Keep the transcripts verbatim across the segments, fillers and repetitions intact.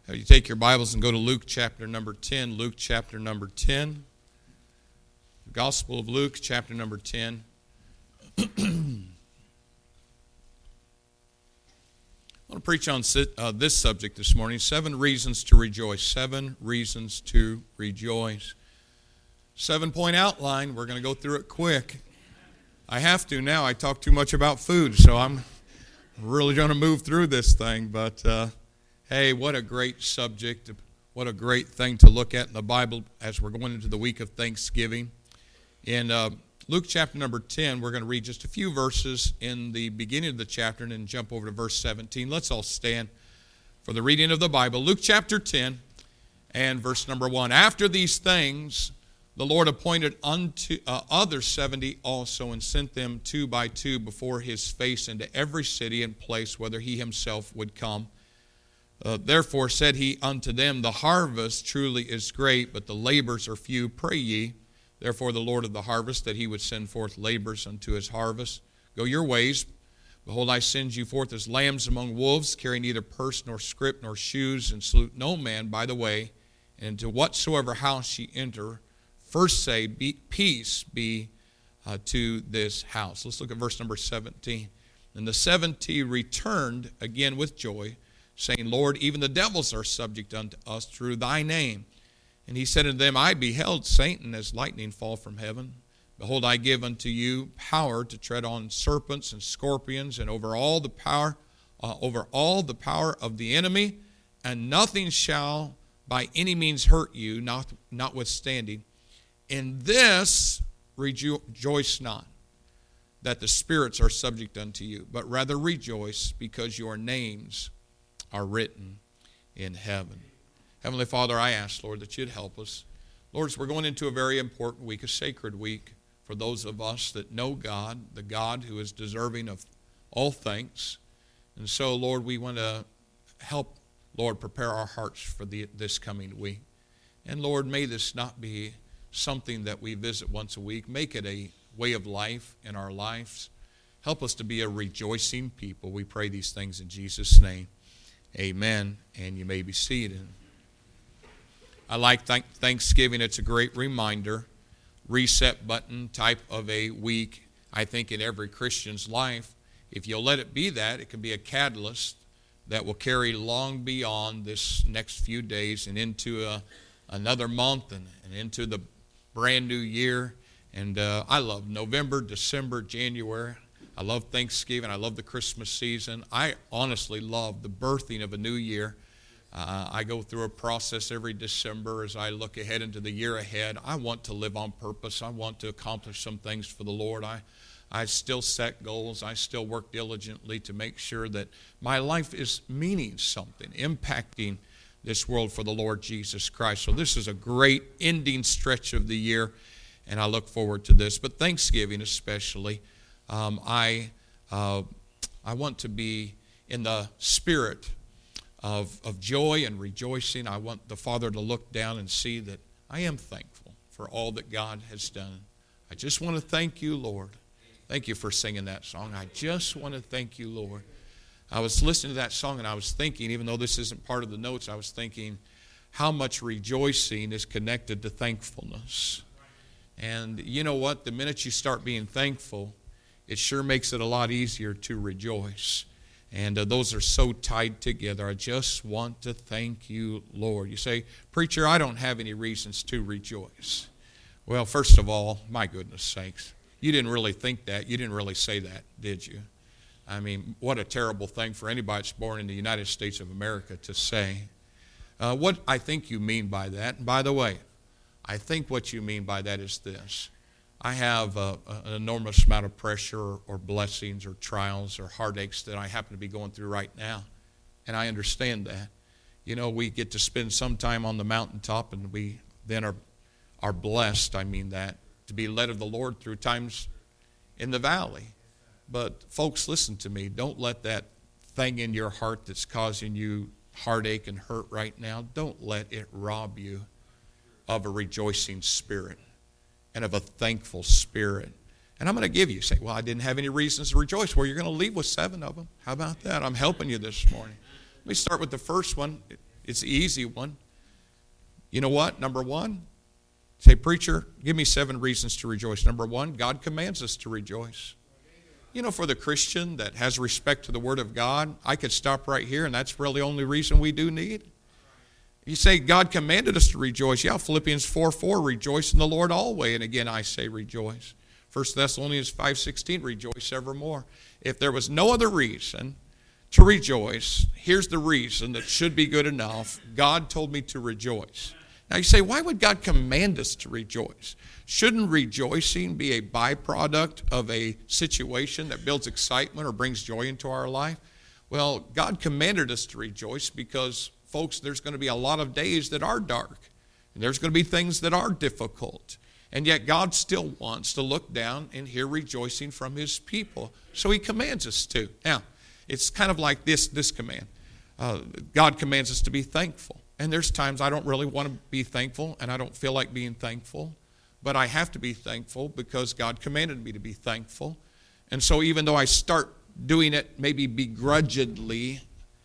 You take your Bibles and go to Luke chapter number ten. Luke chapter number ten. The Gospel of Luke chapter number ten. I want to preach on uh, this subject this morning, seven reasons to rejoice. Seven reasons to rejoice. Seven-point outline. We're going to go through it quick. I have to now. I talk too much about food, so I'm really going to move through this thing, but... Uh, Hey, what a great subject. What a great thing to look at in the Bible as we're going into the week of Thanksgiving. In uh, Luke chapter number ten, we're going to read just a few verses in the beginning of the chapter and then jump over to verse seventeen. Let's all stand for the reading of the Bible. Luke chapter ten and verse number one. After these things, the Lord appointed unto uh, other seventy also and sent them two by two before his face into every city and place whither he himself would come. Uh, therefore said he unto them, the harvest truly is great, but the labors are few. Pray ye, therefore, the Lord of the harvest, that he would send forth laborers unto his harvest. Go your ways. Behold, I send you forth as lambs among wolves, carry neither purse nor scrip nor shoes, and salute no man by the way. And into whatsoever house ye enter, first say, be, peace be uh, to this house. Let's look at verse number seventeen. And the seventy returned again with joy, saying, Lord, even the devils are subject unto us through thy name. And he said unto them, I beheld Satan as lightning fall from heaven. Behold, I give unto you power to tread on serpents and scorpions, and over all the power, uh, over all the power of the enemy, and nothing shall by any means hurt you, not, notwithstanding. In this rejoice not, that the spirits are subject unto you, but rather rejoice, because your names are written in heaven. Heavenly Father, I ask, Lord, that you'd help us. Lord, as we're going into a very important week, a sacred week for those of us that know God, the God who is deserving of all thanks. And so, Lord, we want to help, Lord, prepare our hearts for the, this coming week. And, Lord, may this not be something that we visit once a week. Make it a way of life in our lives. Help us to be a rejoicing people. We pray these things in Jesus' name. Amen, and you may be seated. I like th- Thanksgiving. It's a great reminder, reset button type of a week, I think, in every Christian's life. If you'll let it be that, it can be a catalyst that will carry long beyond this next few days and into a, another month and, and into the brand new year. And uh, I love November, December, January. I love Thanksgiving. I love the Christmas season. I honestly love the birthing of a new year. Uh, I go through a process every December as I look ahead into the year ahead. I want to live on purpose. I want to accomplish some things for the Lord. I, I still set goals. I still work diligently to make sure that my life is meaning something, impacting this world for the Lord Jesus Christ. So this is a great ending stretch of the year, and I look forward to this. But Thanksgiving especially, Um, I uh, I want to be in the spirit of, of joy and rejoicing. I want the Father to look down and see that I am thankful for all that God has done. I just want to thank you, Lord. Thank you for singing that song. I just want to thank you, Lord. I was listening to that song and I was thinking, even though this isn't part of the notes, I was thinking how much rejoicing is connected to thankfulness. And you know what? The minute you start being thankful, it sure makes it a lot easier to rejoice. And uh, those are so tied together. I just want to thank you, Lord. You say, preacher, I don't have any reasons to rejoice. Well, first of all, my goodness sakes, you didn't really think that. You didn't really say that, did you? I mean, what a terrible thing for anybody that's born in the United States of America to say. Uh, what I think you mean by that, and by the way, I think what you mean by that is this. I have a, an enormous amount of pressure or, or blessings or trials or heartaches that I happen to be going through right now, and I understand that. You know, we get to spend some time on the mountaintop, and we then are, are blessed, I mean that, to be led of the Lord through times in the valley. But folks, listen to me. Don't let that thing in your heart that's causing you heartache and hurt right now, don't let it rob you of a rejoicing spirit and of a thankful spirit. And I'm going to give you, say, well, I didn't have any reasons to rejoice. Well, you're going to leave with seven of them. How about that? I'm helping you this morning. Let me start with the first one. It's the easy one. You know what? Number one, say, preacher, give me seven reasons to rejoice. Number one, God commands us to rejoice. You know, for the Christian that has respect to the Word of God, I could stop right here, and that's really the only reason we do need. You say God commanded us to rejoice. Yeah, Philippians four four, rejoice in the Lord always. And again, I say rejoice. First Thessalonians five sixteen, rejoice evermore. If there was no other reason to rejoice, here's the reason that should be good enough. God told me to rejoice. Now you say, why would God command us to rejoice? Shouldn't rejoicing be a byproduct of a situation that builds excitement or brings joy into our life? Well, God commanded us to rejoice because, folks, there's going to be a lot of days that are dark. And there's going to be things that are difficult. And yet God still wants to look down and hear rejoicing from His people. So He commands us to. Now, it's kind of like this, this command. Uh, God commands us to be thankful. And there's times I don't really want to be thankful, and I don't feel like being thankful. But I have to be thankful because God commanded me to be thankful. And so even though I start doing it maybe begrudgingly,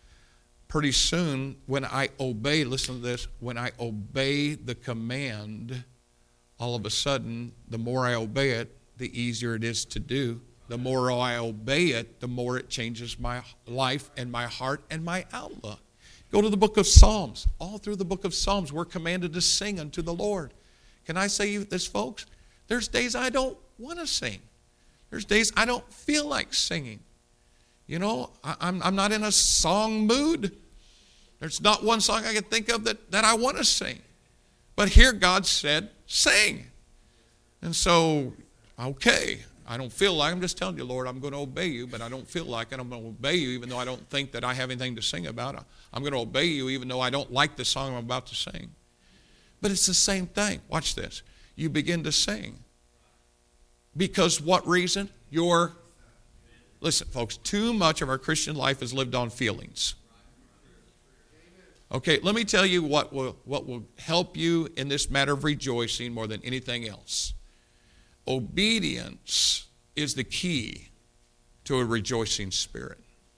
pretty soon when I obey, listen to this, when I obey the command, all of a sudden, the more I obey it, the easier it is to do. The more I obey it, the more it changes my life and my heart and my outlook. Go to the book of Psalms. All through the book of Psalms, we're commanded to sing unto the Lord. Can I say this, folks? There's days I don't want to sing. There's days I don't feel like singing. You know, I, I'm, I'm not in a song mood. There's not one song I can think of that, that I want to sing. But here God said, sing. And so, okay, I don't feel like, I'm just telling you, Lord, I'm going to obey you, but I don't feel like it. I'm going to obey you even though I don't think that I have anything to sing about. I'm going to obey you even though I don't like the song I'm about to sing. But it's the same thing. Watch this. You begin to sing. Because what reason? Your, listen, folks, too much of our Christian life is lived on feelings. Okay, let me tell you what will, what will help you in this matter of rejoicing more than anything else. Obedience is the key to a rejoicing spirit.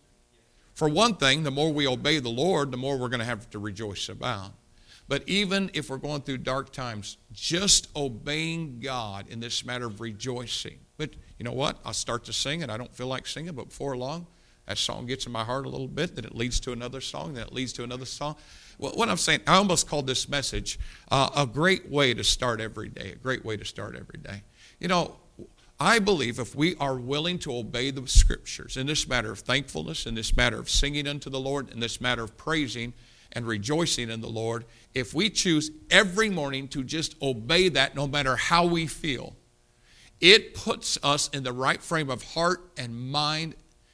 For one thing, the more we obey the Lord, the more we're going to have to rejoice about. But even if we're going through dark times, just obeying God in this matter of rejoicing. But you know what? I'll start to sing and I don't feel like singing, but before long, that song gets in my heart a little bit, then it leads to another song, then it leads to another song. Well, what I'm saying, I almost called this message uh, a great way to start every day, a great way to start every day. You know, I believe if we are willing to obey the Scriptures in this matter of thankfulness, in this matter of singing unto the Lord, in this matter of praising and rejoicing in the Lord, if we choose every morning to just obey that no matter how we feel, it puts us in the right frame of heart and mind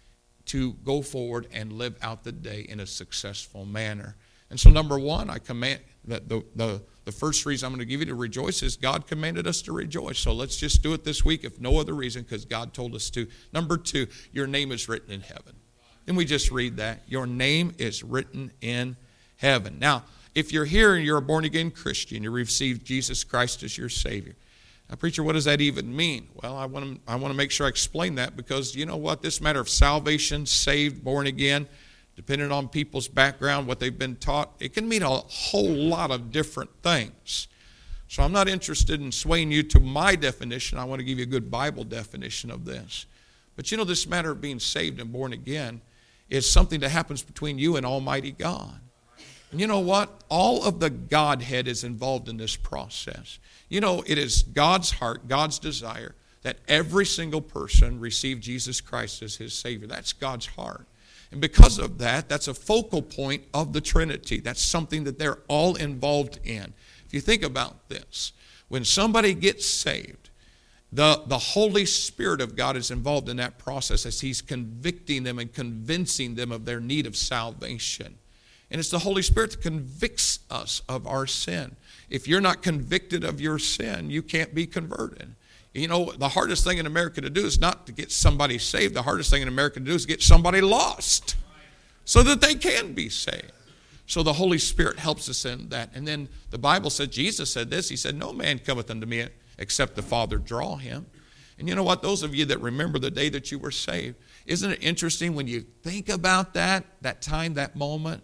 to go forward and live out the day in a successful manner. And so number one, I command that the, the, the first reason I'm going to give you to rejoice is God commanded us to rejoice. So let's just do it this week if no other reason, because God told us to. Number two, your name is written in heaven. Didn't we just read that? Your name is written in heaven. Now, if you're here and you're a born-again Christian, you received Jesus Christ as your Savior. Now, preacher, what does that even mean? Well, I want to, I want to make sure I explain that because you know what? This matter of salvation, saved, born again, depending on people's background, what they've been taught, it can mean a whole lot of different things. So I'm not interested in swaying you to my definition. I want to give you a good Bible definition of this. But you know, this matter of being saved and born again is something that happens between you and Almighty God. And you know what? All of the Godhead is involved in this process. You know, it is God's heart, God's desire, that every single person receive Jesus Christ as his Savior. That's God's heart. And because of that, that's a focal point of the Trinity. That's something that they're all involved in. If you think about this, when somebody gets saved, the, the Holy Spirit of God is involved in that process as he's convicting them and convincing them of their need of salvation. And it's the Holy Spirit that convicts us of our sin. If you're not convicted of your sin, you can't be converted. You know, the hardest thing in America to do is not to get somebody saved. The hardest thing in America to do is get somebody lost so that they can be saved. So the Holy Spirit helps us in that. And then the Bible said, Jesus said this, he said, no man cometh unto me except the Father draw him. And you know what? Those of you that remember the day that you were saved, isn't it interesting when you think about that, that time, that moment?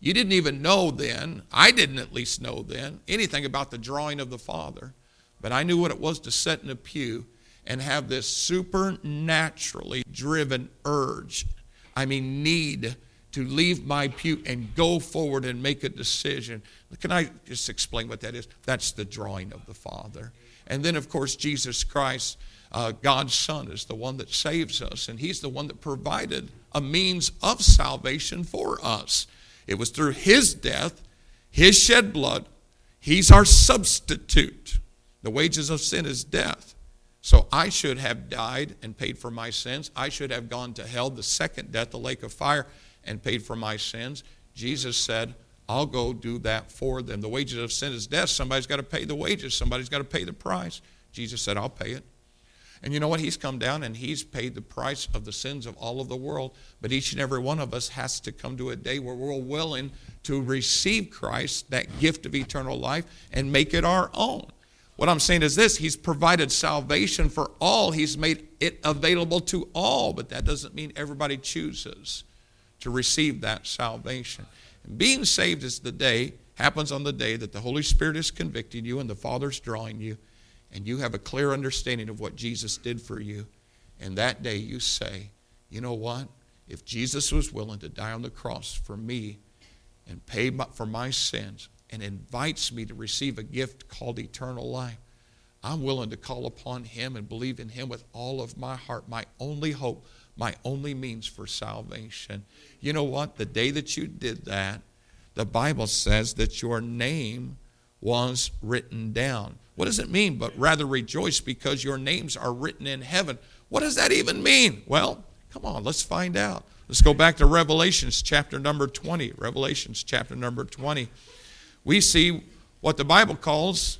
You didn't even know then, I didn't at least know then, anything about the drawing of the Father. But I knew what it was to sit in a pew and have this supernaturally driven urge, I mean need, to leave my pew and go forward and make a decision. Can I just explain what that is? That's the drawing of the Father. And then, of course, Jesus Christ, uh, God's Son, is the one that saves us. And he's the one that provided a means of salvation for us. It was through his death, his shed blood. He's our substitute. The wages of sin is death. So I should have died and paid for my sins. I should have gone to hell, the second death, the lake of fire, and paid for my sins. Jesus said, I'll go do that for them. The wages of sin is death. Somebody's got to pay the wages. Somebody's got to pay the price. Jesus said, I'll pay it. And you know what? He's come down and he's paid the price of the sins of all of the world. But each and every one of us has to come to a day where we're willing to receive Christ, that gift of eternal life, and make it our own. What I'm saying is this: he's provided salvation for all. He's made it available to all. But that doesn't mean everybody chooses to receive that salvation. And being saved is the day, happens on the day that the Holy Spirit is convicting you and the Father's drawing you, and you have a clear understanding of what Jesus did for you. And that day you say, you know what? If Jesus was willing to die on the cross for me and pay for my sins and invites me to receive a gift called eternal life, I'm willing to call upon him and believe in him with all of my heart, my only hope, my only means for salvation. You know what? The day that you did that, the Bible says that your name was written down. What does it mean? But rather rejoice because your names are written in heaven. What does that even mean? Well, come on, let's find out. Let's go back to Revelations chapter number twenty. Revelations chapter number twenty. We see what the Bible calls,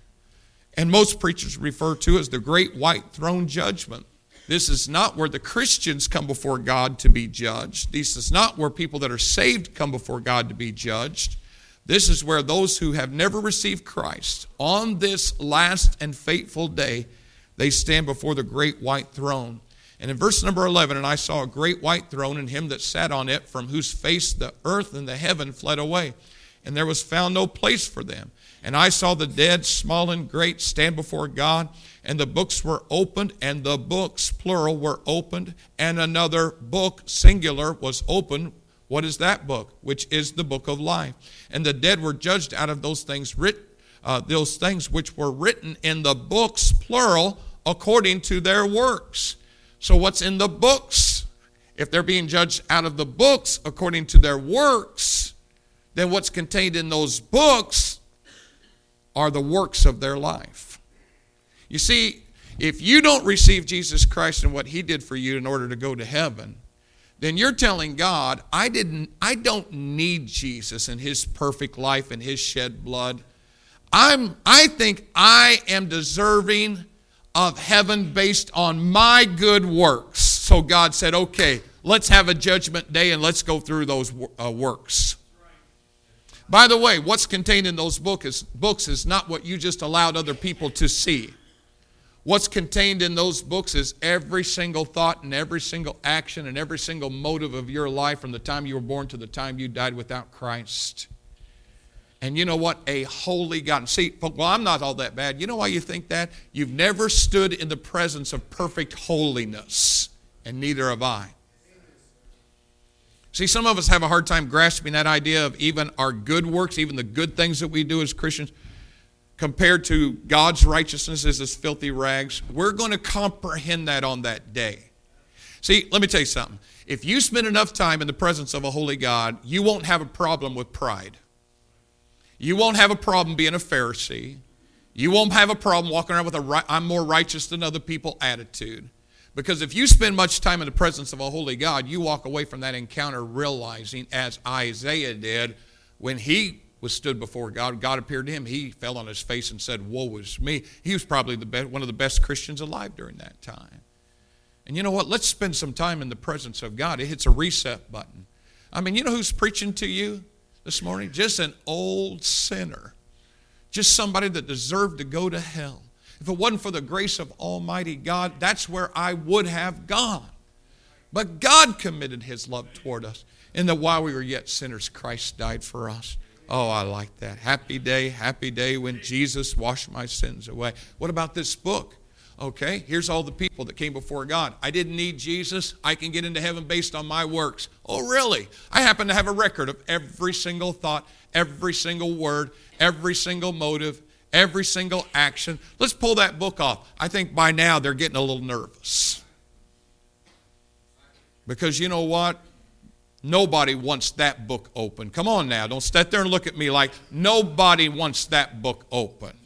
and most preachers refer to as the great white throne judgment. This is not where the Christians come before God to be judged. This is not where people that are saved come before God to be judged. This is where those who have never received Christ, on this last and fateful day, they stand before the great white throne. And in verse number eleven, and I saw a great white throne and him that sat on it, from whose face the earth and the heaven fled away. And there was found no place for them. And I saw the dead, small and great, stand before God, and the books were opened, and the books, plural, were opened, and another book, singular, was opened. What is that book? Which is the book of life. And the dead were judged out of those things writ, uh, those things which were written in the books, plural, according to their works. So what's in the books? If they're being judged out of the books according to their works, then what's contained in those books are the works of their life. You see, if you don't receive Jesus Christ and what he did for you in order to go to heaven, then you're telling God, I didn't I don't need Jesus and his perfect life and his shed blood. I'm I think I am deserving of heaven based on my good works. So God said, okay, let's have a judgment day and let's go through those uh, works. By the way, what's contained in those book is, books is not what you just allowed other people to see. What's contained in those books is every single thought and every single action and every single motive of your life from the time you were born to the time you died without Christ. And you know what? A holy God. See, well, I'm not all that bad. You know why you think that? You've never stood in the presence of perfect holiness, and neither have I. See, some of us have a hard time grasping that idea of even our good works, even the good things that we do as Christians, compared to God's righteousness as his filthy rags. We're going to comprehend that on that day. See, let me tell you something. If you spend enough time in the presence of a holy God, you won't have a problem with pride. You won't have a problem being a Pharisee. You won't have a problem walking around with a I'm more righteous than other people attitude. Because if you spend much time in the presence of a holy God, you walk away from that encounter realizing, as Isaiah did, when he was stood before God, God appeared to him, he fell on his face and said, woe is me. He was probably the best, one of the best Christians alive during that time. And you know what? Let's spend some time in the presence of God. It hits a reset button. I mean, you know who's preaching to you this morning? Just an old sinner. Just somebody that deserved to go to hell. If it wasn't for the grace of Almighty God, that's where I would have gone. But God committed his love toward us. And that while we were yet sinners, Christ died for us. Oh, I like that. Happy day, happy day when Jesus washed my sins away. What about this book? Okay, here's all the people that came before God. I didn't need Jesus. I can get into heaven based on my works. Oh, really? I happen to have a record of every single thought, every single word, every single motive, every single action. Let's pull that book off. I think by now they're getting a little nervous. Because you know what? Nobody wants that book open. Come on now. Don't sit there and look at me like nobody wants that book opened.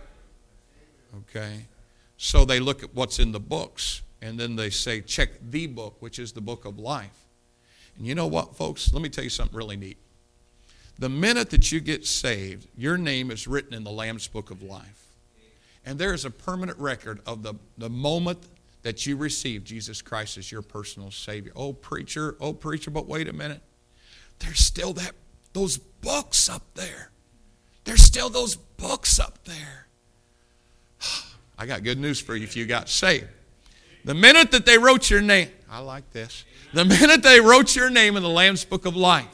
Okay? So they look at what's in the books, and then they say, check the book, which is the book of life. And you know what, folks? Let me tell you something really neat. The minute that you get saved, your name is written in the Lamb's book of life. And there is a permanent record of the, the moment that you receive Jesus Christ as your personal Savior. Oh, preacher, oh, preacher, but wait a minute. There's still that those books up there. There's still those books up there. I got good news for you if you got saved. The minute that they wrote your name, I like this. The minute they wrote your name in the Lamb's book of life,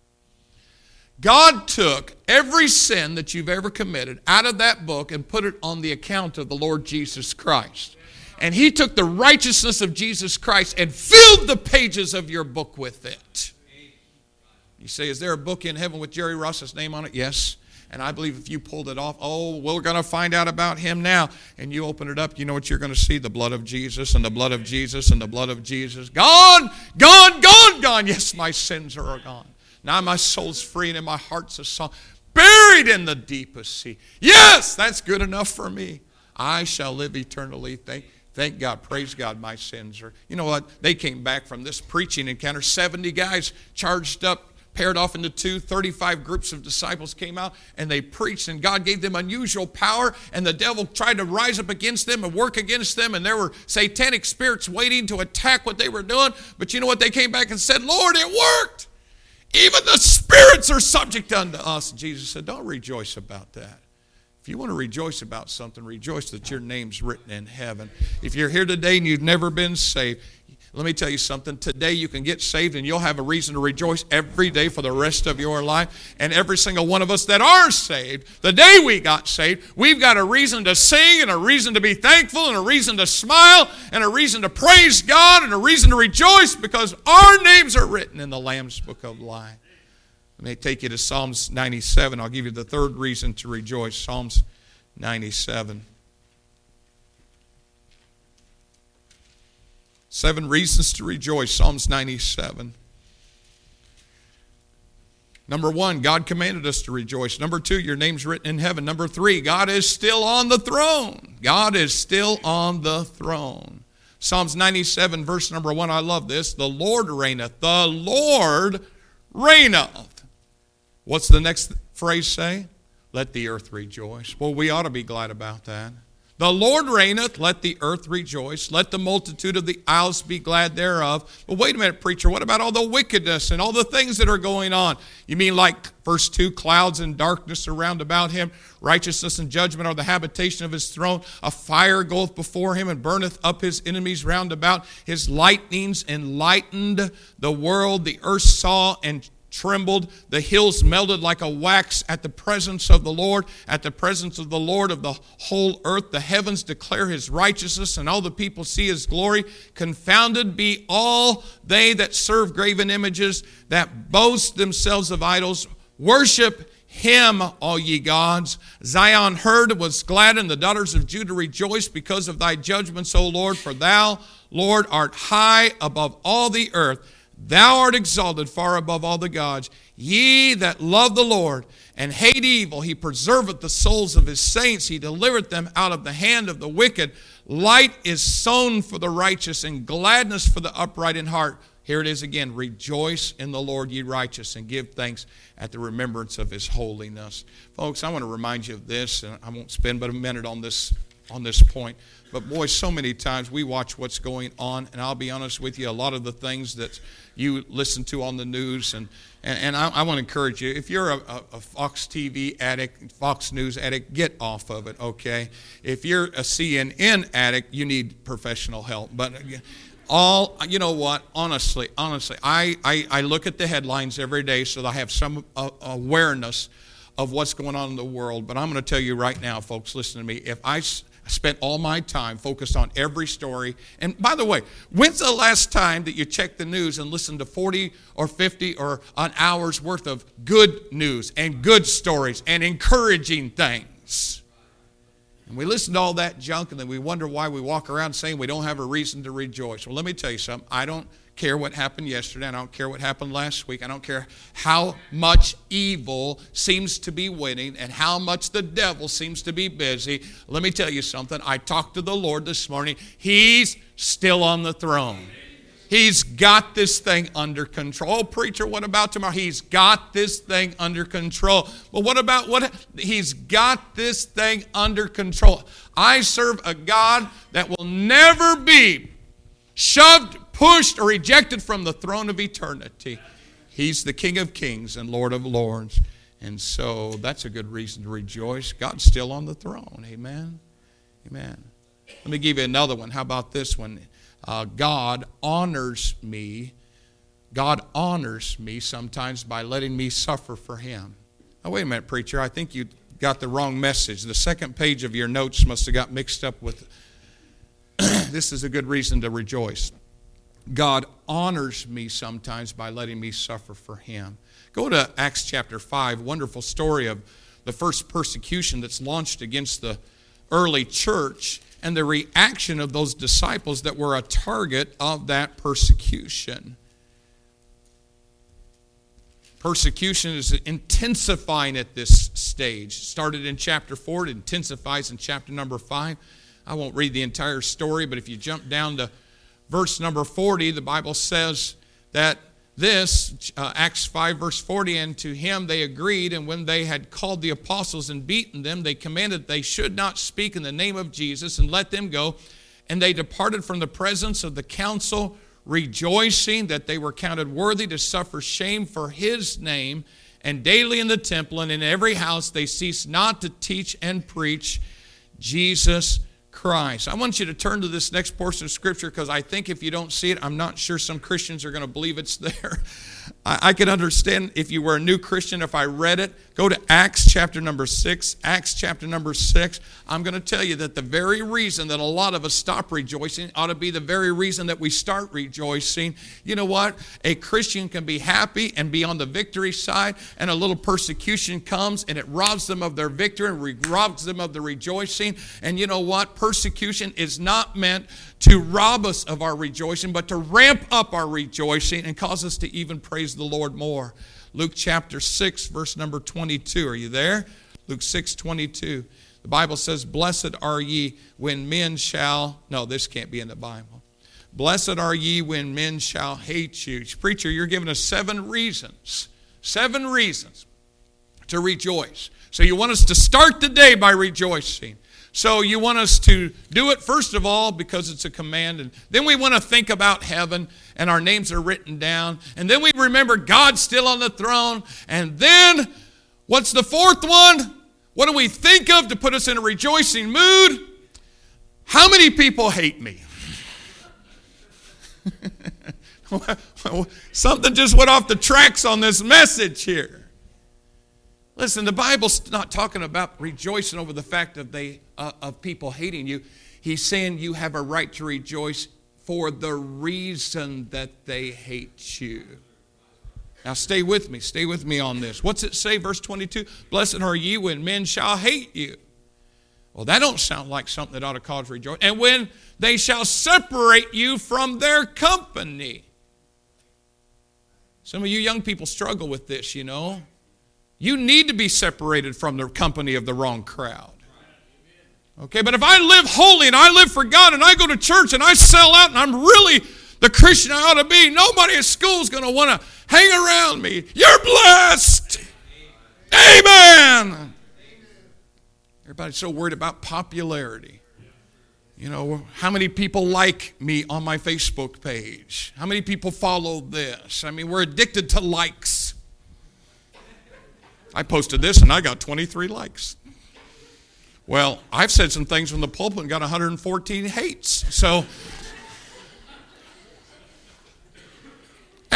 God took every sin that you've ever committed out of that book and put it on the account of the Lord Jesus Christ. And He took the righteousness of Jesus Christ and filled the pages of your book with it. You say, is there a book in heaven with Jerry Ross's name on it? Yes. And I believe if you pulled it off, oh, we're going to find out about him now. And you open it up, you know what you're going to see? The blood of Jesus and the blood of Jesus and the blood of Jesus. Gone, gone, gone, gone. Yes, my sins are gone. Now my soul's free and my heart's a song. Buried in the deepest sea. Yes, that's good enough for me. I shall live eternally. Thank Thank God, praise God, my sins are. You know what? They came back from this preaching encounter. seventy guys charged up, paired off into two. thirty-five groups of disciples came out and they preached, and God gave them unusual power, and the devil tried to rise up against them and work against them, and there were satanic spirits waiting to attack what they were doing. But you know what? They came back and said, Lord, it worked. Even the spirits are subject unto us. And Jesus said, don't rejoice about that. If you want to rejoice about something, rejoice that your name's written in heaven. If you're here today and you've never been saved, let me tell you something. Today you can get saved and you'll have a reason to rejoice every day for the rest of your life. And every single one of us that are saved, the day we got saved, we've got a reason to sing and a reason to be thankful and a reason to smile and a reason to praise God and a reason to rejoice because our names are written in the Lamb's book of life. Let me take you to Psalms ninety-seven. I'll give you the third reason to rejoice. Psalms ninety-seven. Seven reasons to rejoice. Psalms ninety-seven. Number one, God commanded us to rejoice. Number two, your name's written in heaven. Number three, God is still on the throne. God is still on the throne. Psalms ninety-seven, verse number one, I love this. The Lord reigneth. The Lord reigneth. What's the next phrase say? Let the earth rejoice. Well, we ought to be glad about that. The Lord reigneth, let the earth rejoice. Let the multitude of the isles be glad thereof. But wait a minute, preacher, what about all the wickedness and all the things that are going on? You mean like verse two, clouds and darkness around about him, righteousness and judgment are the habitation of his throne. A fire goeth before him and burneth up his enemies round about. His lightnings enlightened the world. The earth saw and trembled, the hills melted like a wax at the presence of the Lord, at the presence of the Lord of the whole earth. The heavens declare his righteousness, and all the people see his glory. Confounded be all they that serve graven images, that boast themselves of idols. Worship him, all ye gods. Zion heard, was glad, and the daughters of Judah rejoiced because of thy judgments, O Lord. For thou, Lord, art high above all the earth. Thou art exalted far above all the gods. Ye that love the Lord and hate evil, he preserveth the souls of his saints. He delivereth them out of the hand of the wicked. Light is sown for the righteous and gladness for the upright in heart. Here it is again. Rejoice in the Lord, ye righteous, and give thanks at the remembrance of his holiness. Folks, I want to remind you of this, and I won't spend but a minute on this on this point. But boy, so many times we watch what's going on, and I'll be honest with you, a lot of the things that you listen to on the news, and, and, and I, I want to encourage you, if you're a, a Fox T V addict, Fox News addict, get off of it, okay? If you're a C N N addict, you need professional help. But All, you know what, honestly, honestly, I, I, I look at the headlines every day so that I have some uh, awareness of what's going on in the world. But I'm going to tell you right now, folks, listen to me. If I s- spent all my time focused on every story, and by the way, when's the last time that you checked the news and listened to forty or fifty or an hour's worth of good news and good stories and encouraging things? And we listen to all that junk, and then we wonder why we walk around saying we don't have a reason to rejoice. Well, let me tell you something. I don't care what happened yesterday. I don't care what happened last week. I don't care how much evil seems to be winning and how much the devil seems to be busy. Let me tell you something. I talked to the Lord this morning. He's still on the throne. He's got this thing under control. Preacher, what about tomorrow? He's got this thing under control. But what about what? He's got this thing under control. I serve a God that will never be shoved, pushed, or rejected from the throne of eternity. He's the King of kings and Lord of lords. And so that's a good reason to rejoice. God's still on the throne. Amen. Amen. Let me give you another one. How about this one? Uh, God honors me. God honors me sometimes by letting me suffer for Him. Now, wait a minute, preacher. I think you got the wrong message. The second page of your notes must have got mixed up with, this is a good reason to rejoice. God honors me sometimes by letting me suffer for Him. Go to Acts chapter five, wonderful story of the first persecution that's launched against the early church and the reaction of those disciples that were a target of that persecution. Persecution is intensifying at this stage. It started in chapter four, it intensifies in chapter number five. I won't read the entire story, but if you jump down to verse number forty, the Bible says that this, uh, Acts five, verse forty, and to him they agreed, and when they had called the apostles and beaten them, they commanded they should not speak in the name of Jesus, and let them go. And they departed from the presence of the council, rejoicing that they were counted worthy to suffer shame for His name. And daily in the temple and in every house they ceased not to teach and preach Jesus Christ. I want you to turn to this next portion of Scripture because I think if you don't see it, I'm not sure some Christians are going to believe it's there. I, I can understand if you were a new Christian, if I read it. Go to Acts chapter number six. Acts chapter number six. I'm going to tell you that the very reason that a lot of us stop rejoicing ought to be the very reason that we start rejoicing. You know what? A Christian can be happy and be on the victory side, and a little persecution comes and it robs them of their victory and re- robs them of the rejoicing. And you know what? Persecution is not meant to rob us of our rejoicing, but to ramp up our rejoicing and cause us to even praise the Lord more. Luke chapter six, verse number twenty-two. Are you there? Luke six, twenty-two. The Bible says, blessed are ye when men shall... No, this can't be in the Bible. Blessed are ye when men shall hate you. Preacher, you're giving us seven reasons. Seven reasons to rejoice. So you want us to start the day by rejoicing. So you want us to do it, first of all, because it's a command. And then we want to think about heaven, and our names are written down. And then we remember God's still on the throne. And then, what's the fourth one? What do we think of to put us in a rejoicing mood? How many people hate me? Something just went off the tracks on this message here. Listen, the Bible's not talking about rejoicing over the fact of they uh, of people hating you. He's saying you have a right to rejoice for the reason that they hate you. Now stay with me. Stay with me on this. What's it say? Verse twenty-two. Blessed are ye when men shall hate you. Well, that don't sound like something that ought to cause rejoice. And when they shall separate you from their company. Some of you young people struggle with this, you know. You need to be separated from the company of the wrong crowd. Okay, but if I live holy and I live for God and I go to church and I sell out and I'm really the Christian I ought to be, nobody at school is going to want to hang around me. You're blessed. Amen. Everybody's so worried about popularity. You know, how many people like me on my Facebook page? How many people follow this? I mean, we're addicted to likes. I posted this and I got twenty-three likes. Well, I've said some things from the pulpit and got one hundred fourteen hates. So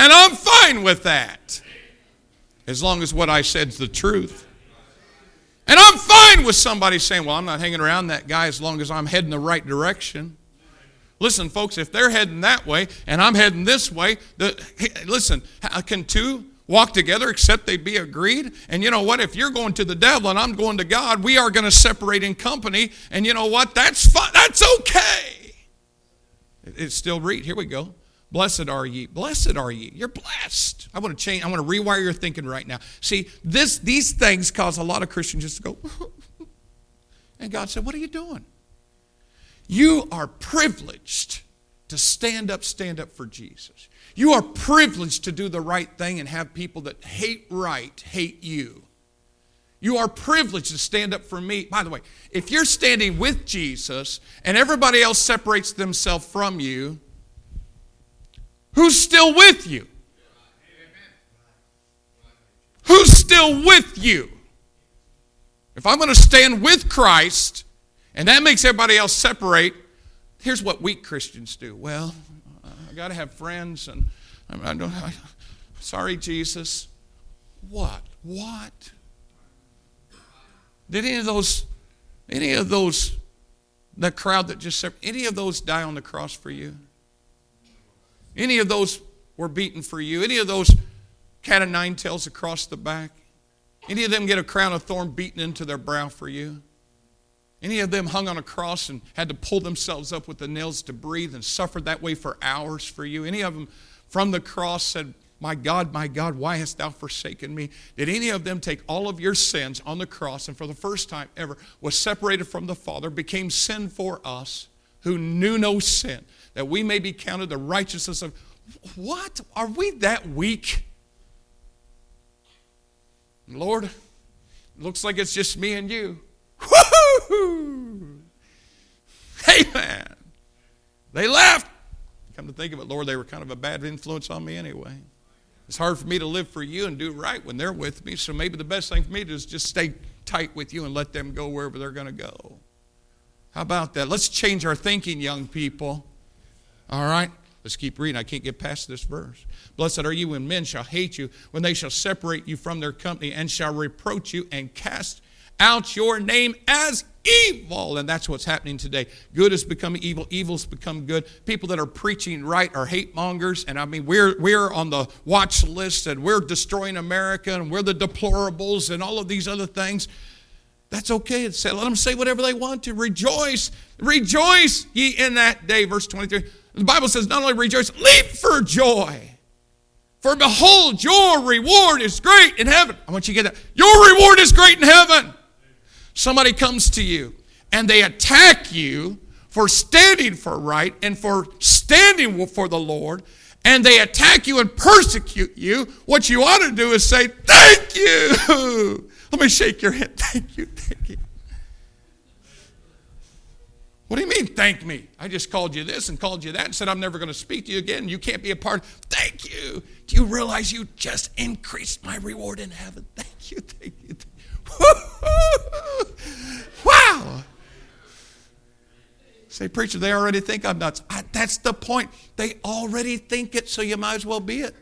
And I'm fine with that. As long as what I said is the truth. And I'm fine with somebody saying, well, I'm not hanging around that guy as long as I'm heading the right direction. Listen, folks, if they're heading that way and I'm heading this way, the, listen, can two walk together except they be agreed? And you know what? If you're going to the devil and I'm going to God, we are going to separate in company. And you know what? That's fine. That's okay. It's still read. Here we go. Blessed are ye. Blessed are ye. You're blessed. I want to change. I want to rewire your thinking right now. See, this these things cause a lot of Christians just to go, and God said, what are you doing? You are privileged to stand up, stand up for Jesus. You are privileged to do the right thing and have people that hate right hate you. You are privileged to stand up for me. By the way, if you're standing with Jesus and everybody else separates themselves from you, who's still with you? Who's still with you? If I'm going to stand with Christ and that makes everybody else separate, here's what weak Christians do. Well, I got to have friends, and I don't. I, sorry, Jesus. What? What? Did any of those, any of those, the crowd that just separated, any of those die on the cross for you? Any of those were beaten for you? Any of those cat of nine tails across the back? Any of them get a crown of thorn beaten into their brow for you? Any of them hung on a cross and had to pull themselves up with the nails to breathe and suffered that way for hours for you? Any of them from the cross said, my God, my God, why hast thou forsaken me? Did any of them take all of your sins on the cross and for the first time ever was separated from the Father, became sin for us who knew no sin, that we may be counted the righteousness of... What? Are we that weak? Lord, it looks like it's just me and you. Woo-hoo! Amen. They left. Come to think of it, Lord, they were kind of a bad influence on me anyway. It's hard for me to live for you and do right when they're with me, so maybe the best thing for me to do is just stay tight with you and let them go wherever they're going to go. How about that? Let's change our thinking, young people. All right? Let's keep reading. I can't get past this verse. Blessed are you when men shall hate you, when they shall separate you from their company and shall reproach you and cast out your name as evil. And that's what's happening today. Good has become evil. Evil's become good. People that are preaching right are hate mongers. And I mean, we're, we're on the watch list, and we're destroying America, and we're the deplorables and all of these other things. That's okay. It said, let them say whatever they want to. Rejoice. Rejoice ye in that day. Verse twenty-three. The Bible says, not only rejoice, leap for joy. For behold, your reward is great in heaven. I want you to get that. Your reward is great in heaven. Somebody comes to you and they attack you for standing for right and for standing for the Lord, and they attack you and persecute you. What you ought to do is say, thank you. Let me shake your hand. Thank you, thank you. What do you mean, thank me? I just called you this and called you that and said I'm never going to speak to you again. You can't be a part. Thank you. Do you realize you just increased my reward in heaven? Thank you, thank you. Thank you. Wow. Say, preacher, they already think I'm nuts. I, that's the point. They already think it, so you might as well be it.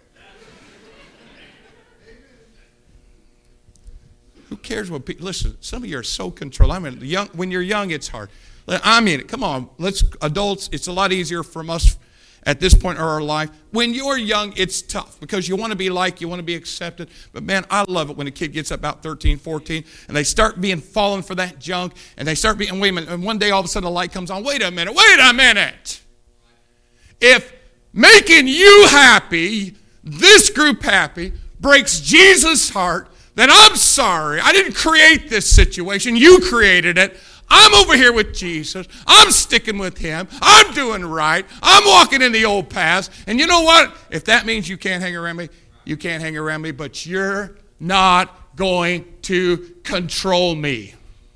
Who cares what people... Listen, some of you are so controlled. I mean, young, when you're young, it's hard. I mean, come on. Let's adults, it's a lot easier from us at this point in our life. When you're young, it's tough because you want to be liked, you want to be accepted. But man, I love it when a kid gets about thirteen, fourteen, and they start being falling for that junk, and they start being, wait a minute, and one day all of a sudden the light comes on. Wait a minute, wait a minute. If making you happy, this group happy, breaks Jesus' heart, then I'm sorry. I didn't create this situation. You created it. I'm over here with Jesus. I'm sticking with him. I'm doing right. I'm walking in the old paths. And you know what? If that means you can't hang around me, you can't hang around me, but you're not going to control me.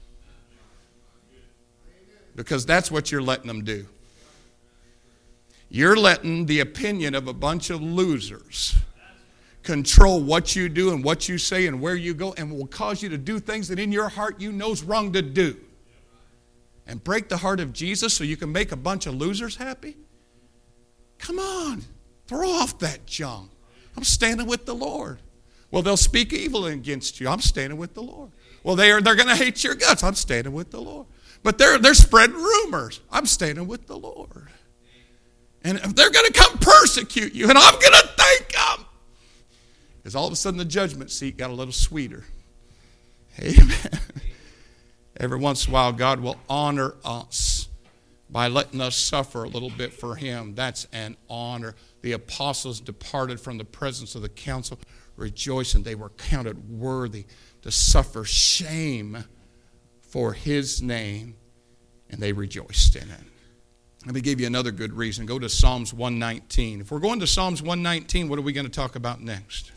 Because that's what you're letting them do. You're letting the opinion of a bunch of losers control what you do and what you say and where you go, and will cause you to do things that in your heart you know's wrong to do. And break the heart of Jesus so you can make a bunch of losers happy? Come on. Throw off that junk. I'm standing with the Lord. Well, they'll speak evil against you. I'm standing with the Lord. Well, they are, they're going to hate your guts. I'm standing with the Lord. But they're, they're spreading rumors. I'm standing with the Lord. And they're going to come persecute you, and I'm going to thank them. Because all of a sudden the judgment seat got a little sweeter. Amen. Every once in a while, God will honor us by letting us suffer a little bit for Him. That's an honor. The apostles departed from the presence of the council, rejoicing they were counted worthy to suffer shame for His name, and they rejoiced in it. Let me give you another good reason. Go to Psalms one nineteen. If we're going to Psalms one nineteen, what are we going to talk about next?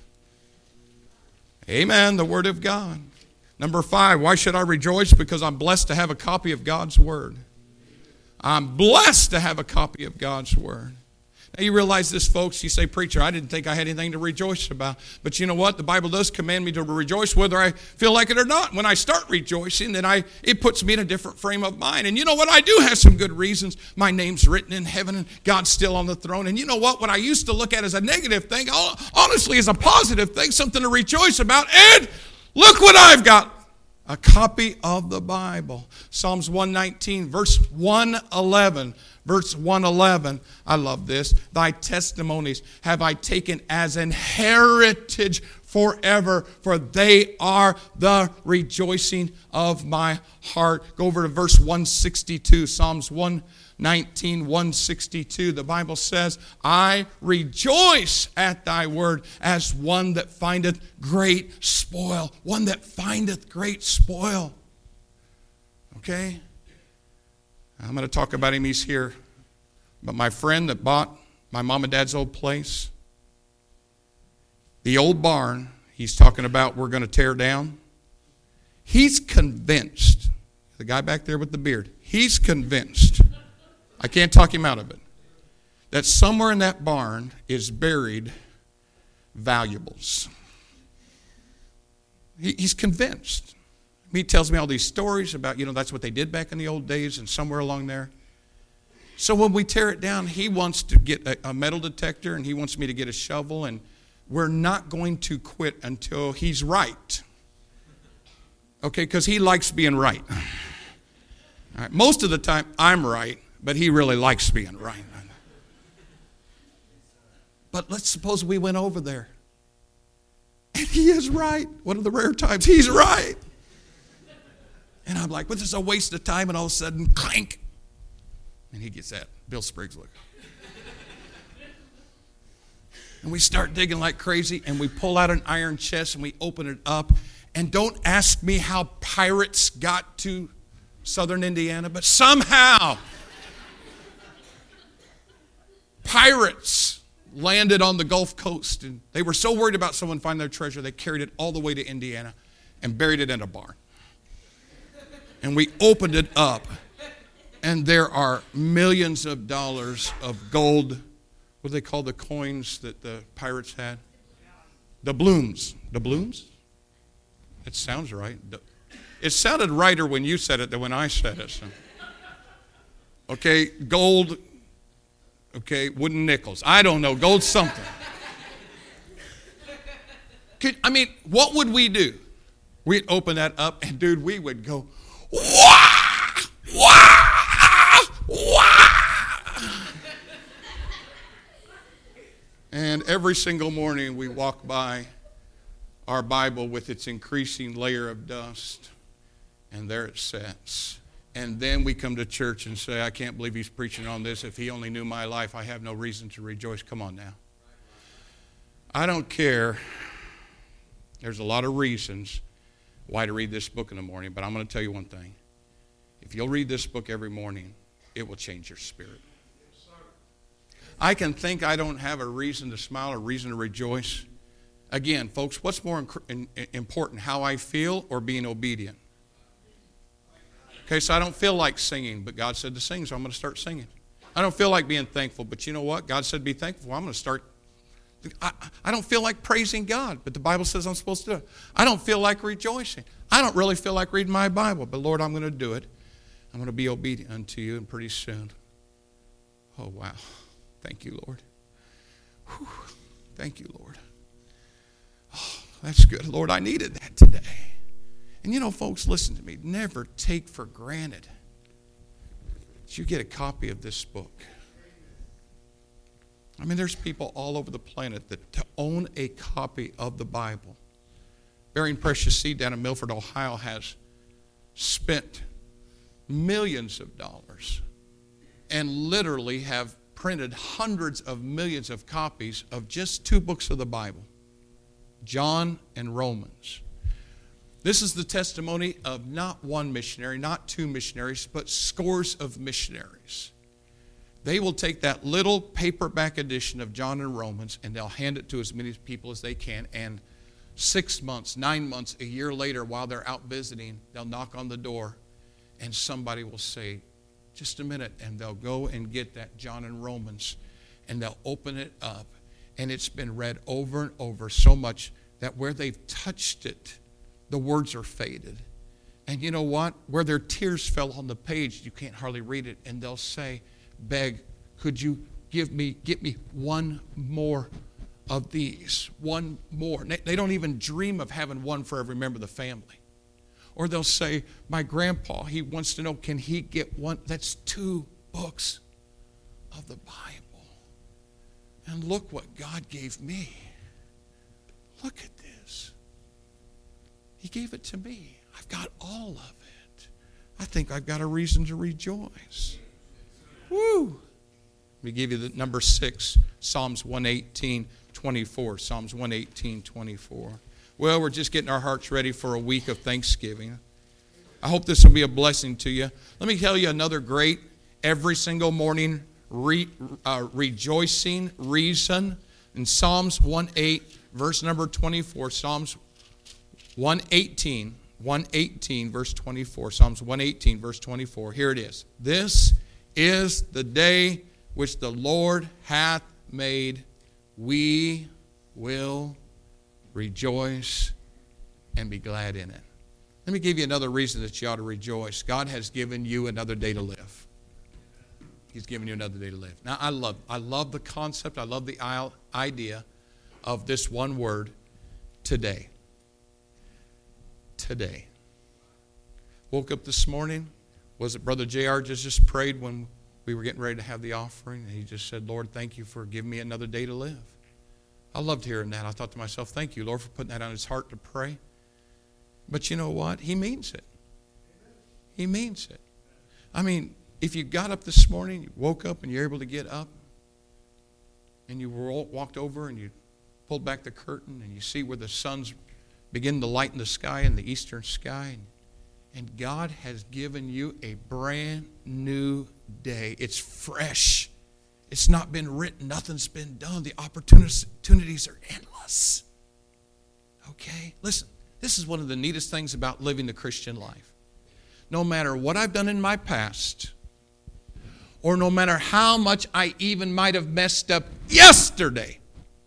Amen, the Word of God. Number five, why should I rejoice? Because I'm blessed to have a copy of God's Word. I'm blessed to have a copy of God's Word. Now you realize this, folks. You say, preacher, I didn't think I had anything to rejoice about. But you know what? The Bible does command me to rejoice whether I feel like it or not. When I start rejoicing, then I it puts me in a different frame of mind. And you know what? I do have some good reasons. My name's written in heaven and God's still on the throne. And you know what? What I used to look at as a negative thing, honestly is a positive thing, something to rejoice about. And look what I've got. A copy of the Bible. Psalms one nineteen, verse one eleven. Verse one eleven, I love this. Thy testimonies have I taken as an heritage forever, for they are the rejoicing of my heart. Go over to verse one sixty-two, Psalms one nineteen, one sixty-two. The Bible says, I rejoice at thy word as one that findeth great spoil. One that findeth great spoil. Okay? I'm going to talk about him. He's here. But my friend that bought my mom and dad's old place, the old barn he's talking about we're going to tear down, he's convinced, the guy back there with the beard, he's convinced, I can't talk him out of it, that somewhere in that barn is buried valuables. He, he's convinced. He tells me all these stories about, you know, that's what they did back in the old days and somewhere along there. So when we tear it down, he wants to get a, a metal detector and he wants me to get a shovel, and we're not going to quit until he's right. Okay, because he likes being right. All right. Most of the time, I'm right, but he really likes being right. But let's suppose we went over there and he is right. One of the rare times he's right. And I'm like, well, this is a waste of time. And all of a sudden, clank. And he gets that. Bill Spriggs look. And we start digging like crazy. And we pull out an iron chest and we open it up. And don't ask me how pirates got to southern Indiana. But somehow, pirates landed on the Gulf Coast. And they were so worried about someone finding their treasure, they carried it all the way to Indiana and buried it in a barn. And we opened it up, and there are millions of dollars of gold. What do they call the coins that the pirates had? Doubloons. Doubloons? It sounds right. It sounded righter when you said it than when I said it. So. Okay, gold, okay, wooden nickels. I don't know, gold something. Could, I mean, what would we do? We'd open that up, and dude, we would go, wah, wah, wah. And every single morning we walk by our Bible with its increasing layer of dust, and there it sits. And then we come to church and say, I can't believe he's preaching on this. If he only knew my life, I have no reason to rejoice. Come on now. I don't care. There's a lot of reasons why to read this book in the morning, but I'm going to tell you one thing. If you'll read this book every morning, it will change your spirit. I can think I don't have a reason to smile or reason to rejoice. Again, folks, what's more important, how I feel or being obedient? Okay, so I don't feel like singing, but God said to sing, so I'm going to start singing. I don't feel like being thankful, but you know what? God said be thankful. I'm going to start I, I don't feel like praising God, but the Bible says I'm supposed to do it. I don't feel like rejoicing. I don't really feel like reading my Bible, but Lord, I'm going to do it. I'm going to be obedient unto you, and pretty soon, oh, wow. Thank you, Lord. Whew. Thank you, Lord. That's good. Lord, I needed that today. And you know, folks, listen to me. Never take for granted that you get a copy of this book. I mean, there's people all over the planet that to own a copy of the Bible. Bearing Precious Seed down in Milford, Ohio has spent millions of dollars and literally have printed hundreds of millions of copies of just two books of the Bible, John and Romans. This is the testimony of not one missionary, not two missionaries, but scores of missionaries. They will take that little paperback edition of John and Romans and they'll hand it to as many people as they can, and six months, nine months, a year later, while they're out visiting, they'll knock on the door and somebody will say, just a minute, and they'll go and get that John and Romans and they'll open it up, and it's been read over and over so much that where they've touched it, the words are faded. And you know what? Where their tears fell on the page, you can't hardly read it, and they'll say, beg, could you give me, get me one more of these, one more. They don't even dream of having one for every member of the family. Or they'll say, my grandpa, he wants to know, can he get one? That's two books of the Bible. And look what God gave me. Look at this. He gave it to me. I've got all of it. I think I've got a reason to rejoice. Woo! Let me give you the number six, Psalms one eighteen, twenty-four. Psalms one eighteen, twenty-four. Well, we're just getting our hearts ready for a week of Thanksgiving. I hope this will be a blessing to you. Let me tell you another great, every single morning re, uh, rejoicing reason. In Psalms one eight, verse number twenty-four. Psalms one eighteen, one eighteen, verse twenty-four. Psalms one eighteen, verse twenty-four. Here it is. This is the day which the Lord hath made. We will rejoice and be glad in it. Let me give you another reason that you ought to rejoice. God has given you another day to live. He's given you another day to live. Now, I love, I love the concept. I love the idea of this one word, today. Today. Woke up this morning. Was it Brother J R just, just prayed when we were getting ready to have the offering? And he just said, Lord, thank you for giving me another day to live. I loved hearing that. I thought to myself, thank you, Lord, for putting that on his heart to pray. But you know what? He means it. He means it. I mean, if you got up this morning, you woke up and you're able to get up, and you walked over and you pulled back the curtain and you see where the sun's beginning to lighten the sky in the eastern sky, and God has given you a brand new day. It's fresh. It's not been written. Nothing's been done. The opportunities are endless. Okay? Listen, this is one of the neatest things about living the Christian life. No matter what I've done in my past, or no matter how much I even might have messed up yesterday,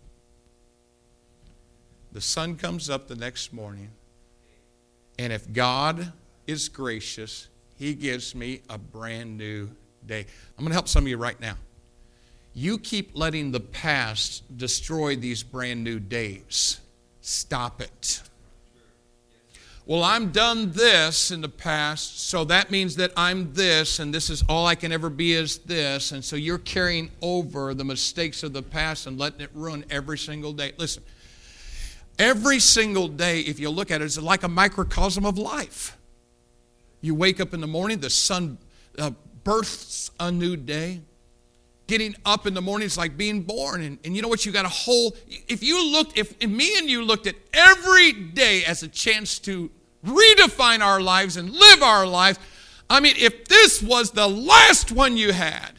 the sun comes up the next morning, and if God is gracious, he gives me a brand new day. I'm going to help some of you right now. You keep letting the past destroy these brand new days. Stop it. Well, I'm done this in the past, so that means that I'm this, and this is all I can ever be is this. And so you're carrying over the mistakes of the past and letting it ruin every single day. Listen, every single day, if you look at it, is like a microcosm of life. You wake up in the morning, the sun uh, births a new day. Getting up in the morning is like being born. And, and you know what? You got a whole, if you looked, if, if me and you looked at every day as a chance to redefine our lives and live our lives, I mean, if this was the last one you had,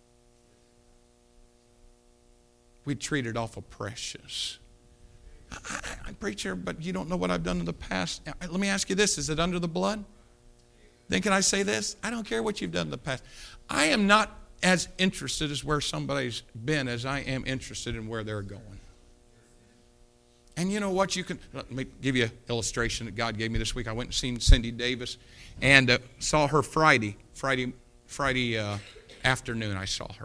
we'd treat it awful precious. I, I, I'm preacher, but you don't know what I've done in the past. Let me ask you this. Is it under the blood? Then can I say this? I don't care what you've done in the past. I am not as interested as where somebody's been as I am interested in where they're going. And you know what? You can, let me give you an illustration that God gave me this week. I went and seen Cindy Davis and uh, saw her Friday, Friday, Friday uh, afternoon I saw her.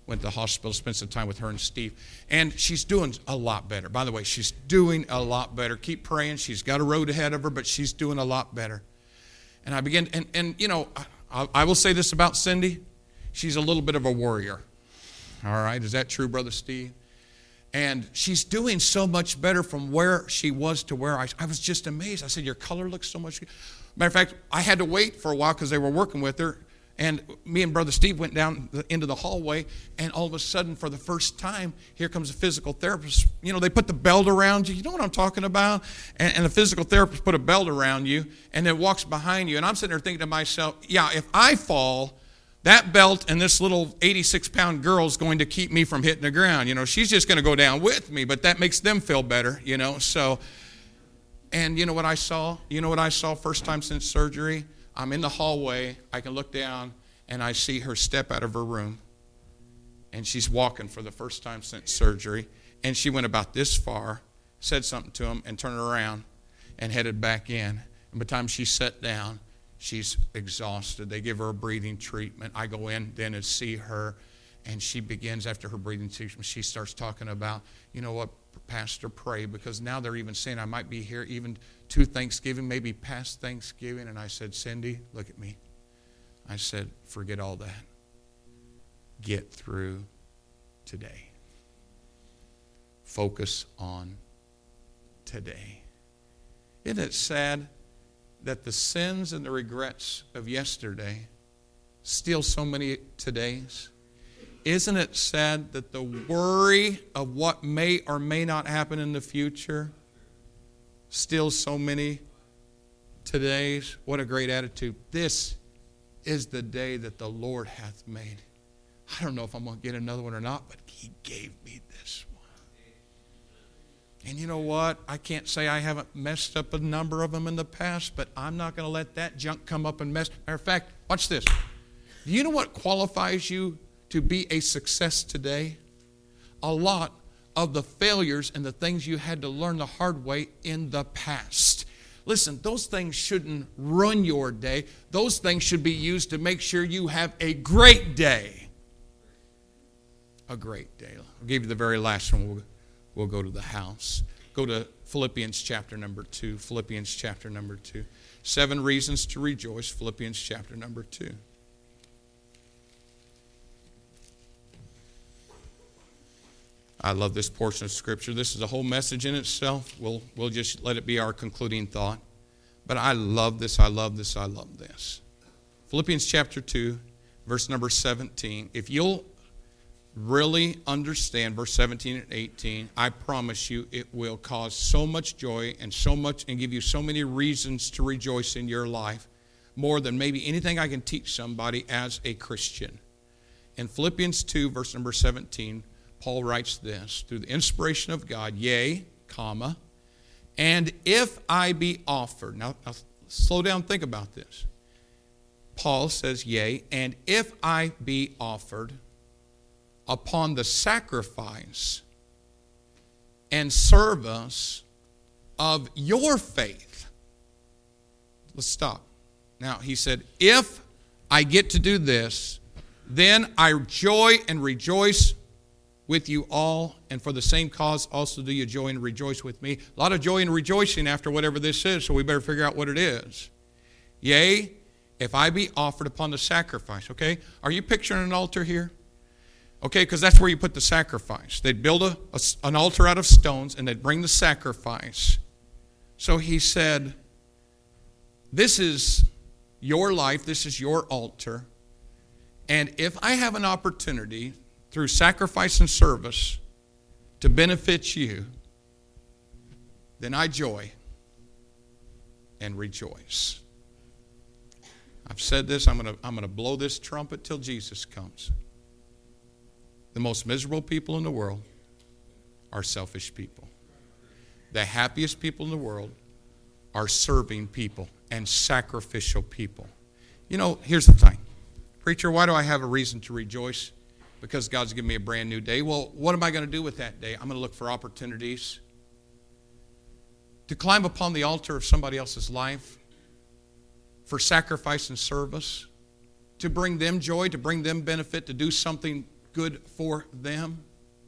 went to the hospital, spent some time with her and Steve. And she's doing a lot better. By the way, she's doing a lot better. Keep praying. She's got a road ahead of her, but she's doing a lot better. And I began, and, and you know, I, I will say this about Cindy. She's a little bit of a worrier. All right, is that true, Brother Steve? And she's doing so much better from where she was to where I, I was just amazed. I said, your color looks so much good. Matter of fact, I had to wait for a while because they were working with her. And me and Brother Steve went down the, into the hallway, and all of a sudden, for the first time, here comes a physical therapist. You know, they put the belt around you. You know what I'm talking about? And, and the physical therapist put a belt around you and then walks behind you. And I'm sitting there thinking to myself, yeah, if I fall, that belt and this little eighty-six pound girl is going to keep me from hitting the ground. You know, she's just going to go down with me, but that makes them feel better, you know. So, and you know what I saw? You know what I saw first time since surgery? I'm in the hallway, I can look down, and I see her step out of her room. And she's walking for the first time since surgery. And she went about this far, said something to him, and turned around and headed back in. And by the time she sat down, she's exhausted. They give her a breathing treatment. I go in then and see her, and she begins, after her breathing treatment, she starts talking about, you know what, Pastor, pray, because now they're even saying I might be here even to Thanksgiving, maybe past Thanksgiving. And I said, Cindy, look at me. I said, forget all that. Get through today. Focus on today. Isn't it sad that the sins and the regrets of yesterday steal so many todays? Isn't it sad that the worry of what may or may not happen in the future steals so many todays? What a great attitude. This is the day that the Lord hath made. I don't know if I'm going to get another one or not, but He gave me this one. And you know what? I can't say I haven't messed up a number of them in the past, but I'm not going to let that junk come up and mess. Matter of fact, watch this. Do you know what qualifies you to be a success today? A lot of the failures and the things you had to learn the hard way in the past. Listen, those things shouldn't ruin your day. Those things should be used to make sure you have a great day. A great day. I'll give you the very last one. We'll, we'll go to the house. Go to Philippians chapter number two. Philippians chapter number two. Seven reasons to rejoice. Philippians chapter number two. I love this portion of Scripture. This is a whole message in itself. We'll, we'll just let it be our concluding thought. But I love this, I love this, I love this. Philippians chapter two, verse number seventeen. If you'll really understand verse seventeen and eighteen, I promise you it will cause so much joy and so much and give you so many reasons to rejoice in your life, more than maybe anything I can teach somebody as a Christian. In Philippians two, verse number seventeen, Paul writes this, through the inspiration of God, yea, comma, and if I be offered. Now, now, slow down, think about this. Paul says, yea, and if I be offered upon the sacrifice and service of your faith. Let's stop. Now, he said, if I get to do this, then I joy and rejoice with you all, and for the same cause also do you joy and rejoice with me. A lot of joy and rejoicing after whatever this is, so we better figure out what it is. Yea, if I be offered upon the sacrifice. Okay, are you picturing an altar here? Okay, because that's where you put the sacrifice. They'd build a, a, an altar out of stones, and they'd bring the sacrifice. So he said, this is your life, this is your altar, and if I have an opportunity through sacrifice and service to benefit you, then I joy and rejoice. I've said this, I'm going to I'm going to blow this trumpet till Jesus comes. The most miserable people in the world are selfish people. The happiest people in the world are serving people and sacrificial people. You know, here's the thing. Preacher, why do I have a reason to rejoice? Because God's given me a brand new day. Well, what am I going to do with that day? I'm going to look for opportunities to climb upon the altar of somebody else's life for sacrifice and service, to bring them joy, to bring them benefit, to do something good for them.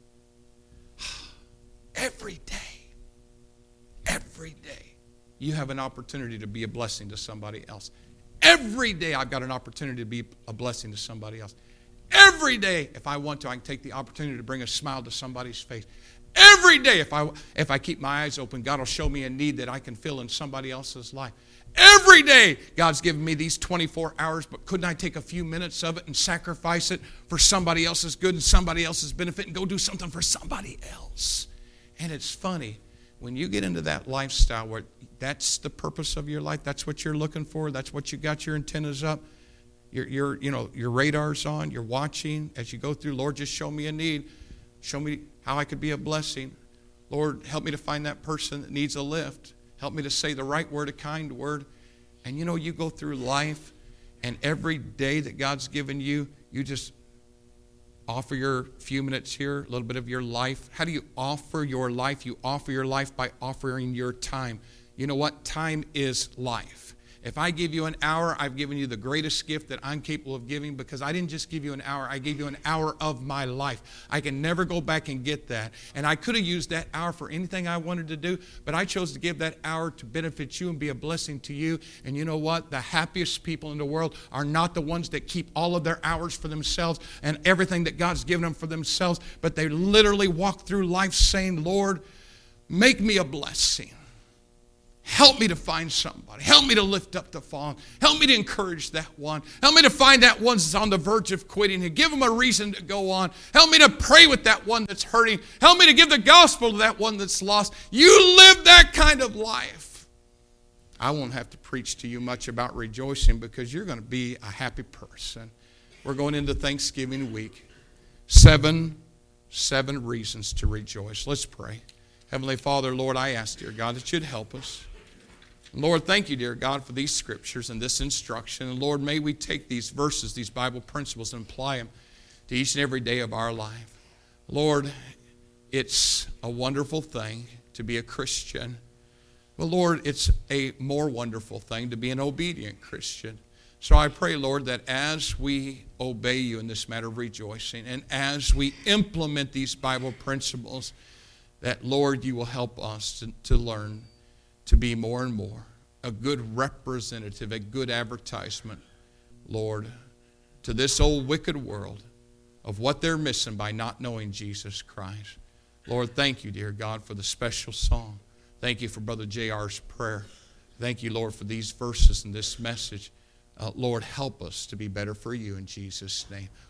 Every day, every day, you have an opportunity to be a blessing to somebody else. Every day I've got an opportunity to be a blessing to somebody else. Every day, if I want to, I can take the opportunity to bring a smile to somebody's face. Every day, if I, if I keep my eyes open, God will show me a need that I can fill in somebody else's life. Every day, God's given me these twenty-four hours, but couldn't I take a few minutes of it and sacrifice it for somebody else's good and somebody else's benefit and go do something for somebody else? And it's funny, when you get into that lifestyle where that's the purpose of your life, that's what you're looking for, that's what you got your antennas up, your, your, you know, your radar's on, you're watching as you go through, Lord, just show me a need. Show me how I could be a blessing. Lord, help me to find that person that needs a lift. Help me to say the right word, a kind word. And you know, you go through life, and every day that God's given you, you just offer your few minutes here, a little bit of your life. How do you offer your life? You offer your life by offering your time. You know what? Time is life. If I give you an hour, I've given you the greatest gift that I'm capable of giving, because I didn't just give you an hour, I gave you an hour of my life. I can never go back and get that. And I could have used that hour for anything I wanted to do, but I chose to give that hour to benefit you and be a blessing to you. And you know what? The happiest people in the world are not the ones that keep all of their hours for themselves and everything that God's given them for themselves, but they literally walk through life saying, Lord, make me a blessing. Help me to find somebody. Help me to lift up the fallen. Help me to encourage that one. Help me to find that one that's on the verge of quitting and give them a reason to go on. Help me to pray with that one that's hurting. Help me to give the gospel to that one that's lost. You live that kind of life. I won't have to preach to you much about rejoicing, because you're going to be a happy person. We're going into Thanksgiving week. Seven, seven reasons to rejoice. Let's pray. Heavenly Father, Lord, I ask, dear God, that you'd help us. Lord, thank you, dear God, for these scriptures and this instruction. And Lord, may we take these verses, these Bible principles, and apply them to each and every day of our life. Lord, it's a wonderful thing to be a Christian. Well, Lord, it's a more wonderful thing to be an obedient Christian. So I pray, Lord, that as we obey you in this matter of rejoicing, and as we implement these Bible principles, that, Lord, you will help us to, to learn to be more and more a good representative, a good advertisement, Lord, to this old wicked world of what they're missing by not knowing Jesus Christ. Lord, thank you, dear God, for the special song. Thank you for Brother J R's prayer. Thank you, Lord, for these verses and this message. Uh, Lord, help us to be better for you in Jesus' name.